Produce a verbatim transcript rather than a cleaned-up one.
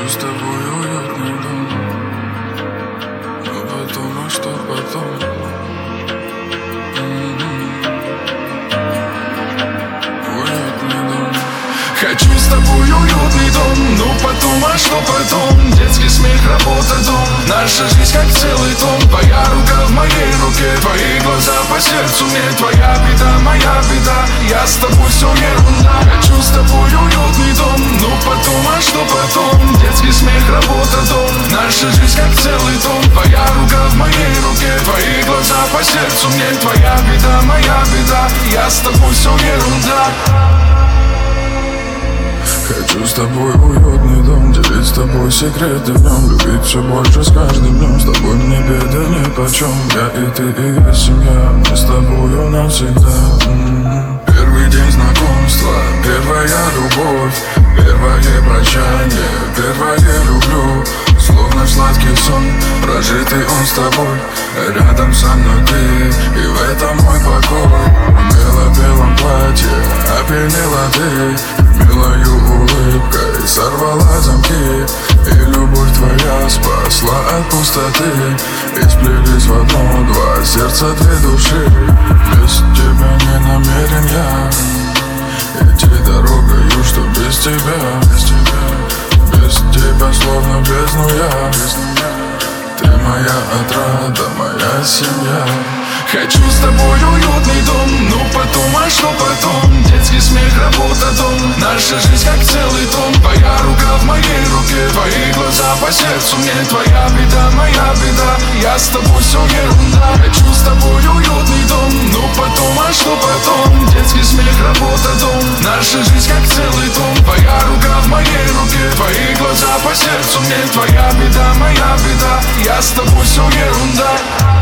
Хочу с тобой уютный дом, но потом, а что потом? Хочу с тобой уютный дом, ну потом, а что потом? Детский смех, работа, дом, наша жизнь как целый том. Твоя рука в моей руке, твои глаза по сердцу мне. Твоя беда, моя беда, я с тобой, все ерунда. Хочу с тобой уютный дом, ну потом, а что потом? Детский смех, работа, дом, наша жизнь как целый том. Твоя рука в моей руке, твои глаза по сердцу мне. Твоя беда, моя беда, я с тобой, все ерунда. Хочу с тобой уютный дом, делить с тобой секреты в нем, любить все больше с каждым днем. С тобой мне беды нипочем, я и ты и я семья, мы с тобою навсегда. М-м-м. Первый день знакомства, первая любовь, первое прощание, первое люблю. Словно в сладкий сон, прожитый он с тобой, рядом со мной ты, и в этом мой покой. В бело-белом платье опьянела ты, милою улыбкой сорвала замки, и любовь твоя спасла от пустоты. И сплелись в одно два сердца, две души. Без тебя не намерен я идти дорогою, что без тебя, без тебя, без тебя словно бездну я. Ты моя отрада, моя семья. Хочу с тобой уютный дом, ну потом, а что потом? Детский смех, работа, дом, наша жизнь как целый том. Твоя рука в моей руке, твои глаза по сердцу мне. Твоя беда, моя беда, я с тобой, все ерунда. Хочу с тобой уютный дом, ну потом, а что потом? Детский смех, работа, дом, наша жизнь как целый том. Твоя рука в моей руке, твои глаза по сердцу мне. Твоя беда, моя беда, я с тобой, все ерунда.